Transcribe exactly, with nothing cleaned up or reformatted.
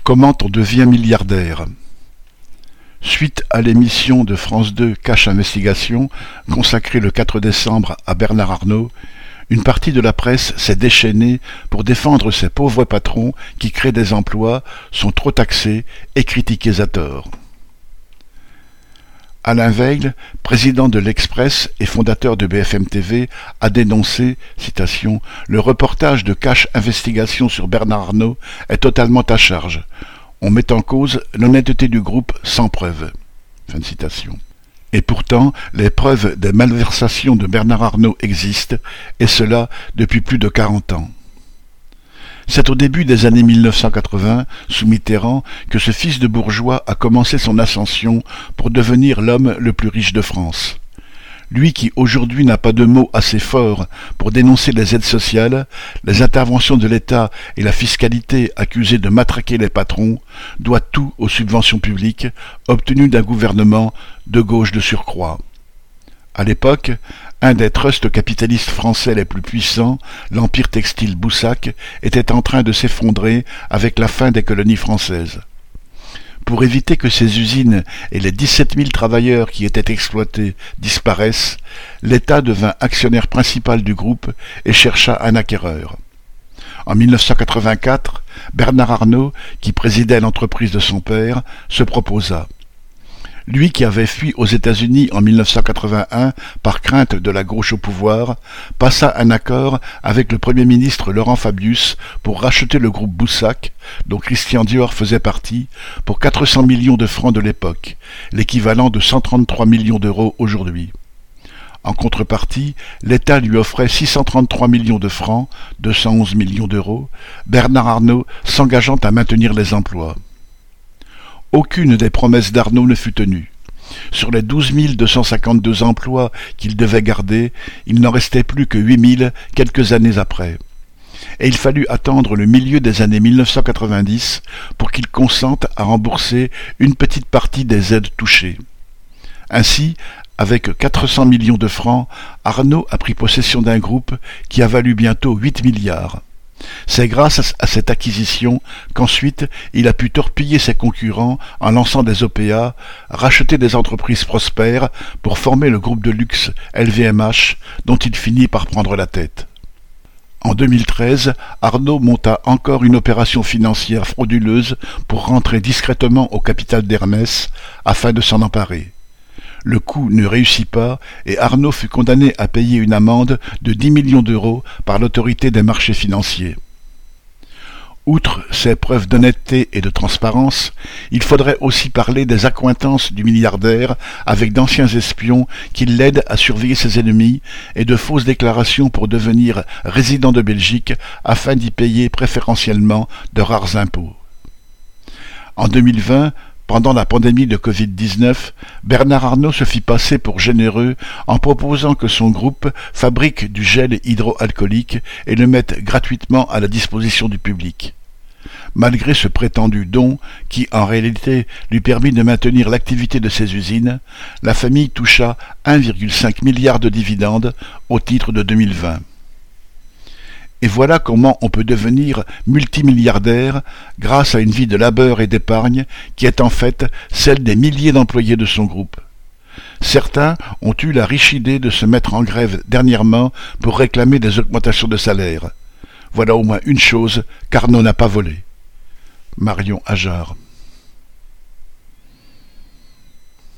Comment on devient milliardaire? Suite à l'émission de France deux Cash Investigation, consacrée le quatre décembre à Bernard Arnault, une partie de la presse s'est déchaînée pour défendre ces pauvres patrons qui créent des emplois, sont trop taxés et critiqués à tort. Alain Veil, président de l'Express et fondateur de B F M T V, a dénoncé, citation, « Le reportage de Cash Investigation sur Bernard Arnault est totalement à charge. On met en cause l'honnêteté du groupe sans preuve. » Fin de citation. Et pourtant, les preuves des malversations de Bernard Arnault existent, et cela depuis plus de quarante ans. C'est au début des années mille neuf cent quatre-vingts, sous Mitterrand, que ce fils de bourgeois a commencé son ascension pour devenir l'homme le plus riche de France. Lui qui aujourd'hui n'a pas de mots assez forts pour dénoncer les aides sociales, les interventions de l'État et la fiscalité accusée de matraquer les patrons, doit tout aux subventions publiques obtenues d'un gouvernement de gauche de surcroît. À l'époque, un des trusts capitalistes français les plus puissants, l'Empire textile Boussac, était en train de s'effondrer avec la fin des colonies françaises. Pour éviter que ces usines et les dix-sept mille travailleurs qui étaient exploités disparaissent, l'État devint actionnaire principal du groupe et chercha un acquéreur. En mille neuf cent quatre-vingt-quatre, Bernard Arnault, qui présidait l'entreprise de son père, se proposa. Lui qui avait fui aux États-Unis en mille neuf cent quatre-vingt-un par crainte de la gauche au pouvoir, passa un accord avec le Premier ministre Laurent Fabius pour racheter le groupe Boussac, dont Christian Dior faisait partie, pour quatre cents millions de francs de l'époque, l'équivalent de cent trente-trois millions d'euros aujourd'hui. En contrepartie, l'État lui offrait six cent trente-trois millions de francs, deux cent onze millions d'euros, Bernard Arnault s'engageant à maintenir les emplois. Aucune des promesses d'Arnault ne fut tenue. Sur les douze mille deux cent cinquante-deux emplois qu'il devait garder, il n'en restait plus que huit mille quelques années après. Et il fallut attendre le milieu des années mille neuf cent quatre-vingt-dix pour qu'il consente à rembourser une petite partie des aides touchées. Ainsi, avec quatre cents millions de francs, Arnault a pris possession d'un groupe qui a valu bientôt huit milliards. C'est grâce à cette acquisition qu'ensuite il a pu torpiller ses concurrents en lançant des O P A, racheter des entreprises prospères pour former le groupe de luxe L V M H dont il finit par prendre la tête. En deux mille treize, Arnault monta encore une opération financière frauduleuse pour rentrer discrètement au capital d'Hermès afin de s'en emparer. Le coup ne réussit pas et Arnault fut condamné à payer une amende de dix millions d'euros par l'autorité des marchés financiers. Outre ces preuves d'honnêteté et de transparence, il faudrait aussi parler des accointances du milliardaire avec d'anciens espions qui l'aident à surveiller ses ennemis et de fausses déclarations pour devenir résident de Belgique afin d'y payer préférentiellement de rares impôts. En deux mille vingt, pendant la pandémie de covid dix-neuf, Bernard Arnault se fit passer pour généreux en proposant que son groupe fabrique du gel hydroalcoolique et le mette gratuitement à la disposition du public. Malgré ce prétendu don, qui en réalité lui permit de maintenir l'activité de ses usines, la famille toucha un virgule cinq milliard de dividendes au titre de deux mille vingt. Et voilà comment on peut devenir multimilliardaire grâce à une vie de labeur et d'épargne qui est en fait celle des milliers d'employés de son groupe. Certains ont eu la riche idée de se mettre en grève dernièrement pour réclamer des augmentations de salaire. Voilà au moins une chose qu'Arnault n'a pas volée. Marion Ajard.